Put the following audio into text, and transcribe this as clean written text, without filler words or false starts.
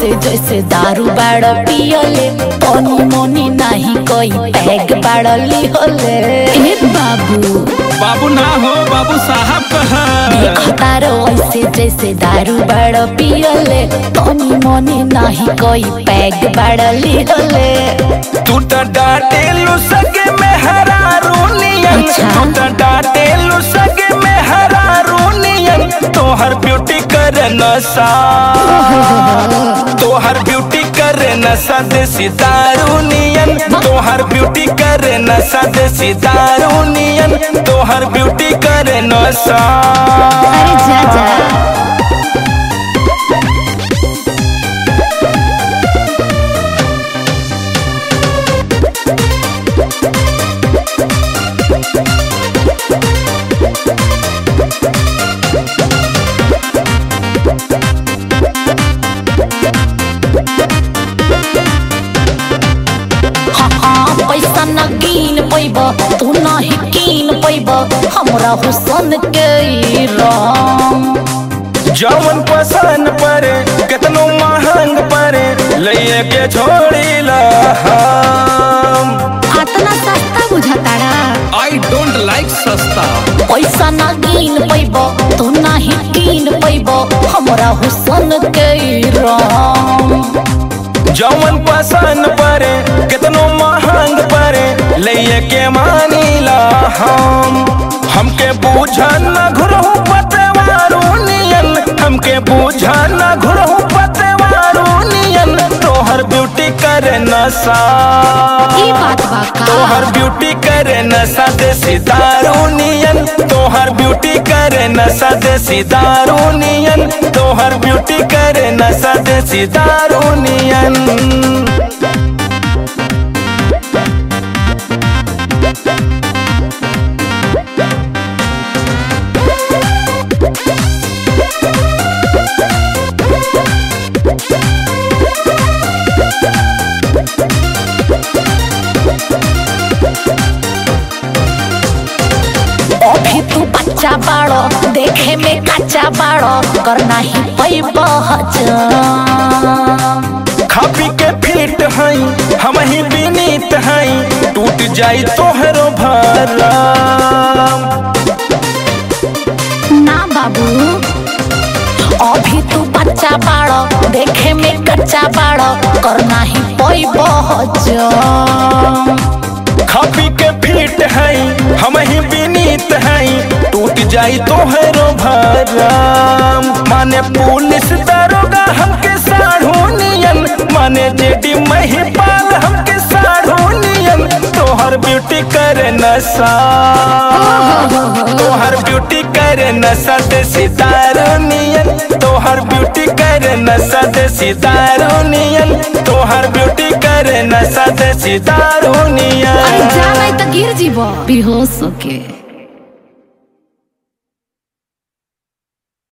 ऐसे जैसे दारू बाड़ पियले तनी मनी नहीं कोई पैग बाड़ली होले। ए बाबू बाबू ना हो बाबू साहब कहा देखतारो ऐसे जैसे दारू बाड़ पियले तनी मनी नहीं कोई पैग बाड़ली होले। तू तो डांटेलू सगे में हरा रोनियन तू तो डांटेलू सगे में हरा रोनियन तोहर ब्यूटी करे नशा तोहर ब्यूटी करे नशा देसी दारूनियन तोहर ब्यूटी करे नशा देसी दारूनियन तोहर ब्यूटी करे नशा। अरे जा जा पैसा न कीन पैब तू नहीं कीन पैब हमरा हुसन के रंग। जवन पसंद परे कितनो महंग परे लइए के छोड़ी ला हम। इतना सस्ता बुझातारा आई डोंट लाइक सस्ता। पैसा न कीन पैब तू नहीं कीन पैब हमरा हुसन के रंग। जवन पसंद परे कितनो महंग परे लइए के मानीला हम। हमके बूझा न घुरहु पतवारू नियन हमके बूझा न घुरहु पतवारू नियन तोहर ब्यूटी करे नशा ई बात बा का तोहर ब्यूटी करे नशा देसी दारूनियन तोहर ब्यूटी करे नशा देसी दारूनियन तोहर ब्यूटी करे नशा देसी दारूनियन। अभी तू बच्चा बाड़ो देखे में कच्चा बाड़ो करना ही पैब खापी के फीट हई हम ही विनीत हई टूट जाई तोहरो भरम। ना बाबू अभी तू बच्चा बाड़ो देखे में कच्चा बाड़ो करना ही पैब खापी के फीट हई हम ही विनीत हई टूट जाई तोहरो भरम। माने पुलिस दरोगा हमके साढ़ूनियन माने जेडी महिपाल हमके साढ़ूनियन तोहर ब्यूटी करे नशा तोहर ब्यूटी करे नशा देसी दारूनियन तोहर ब्यूटी करे नशा देसी दारूनियन तोहर ब्यूटी करे नशा देसी दारूनियन। जाना तो गिर जीव बेहोश होके।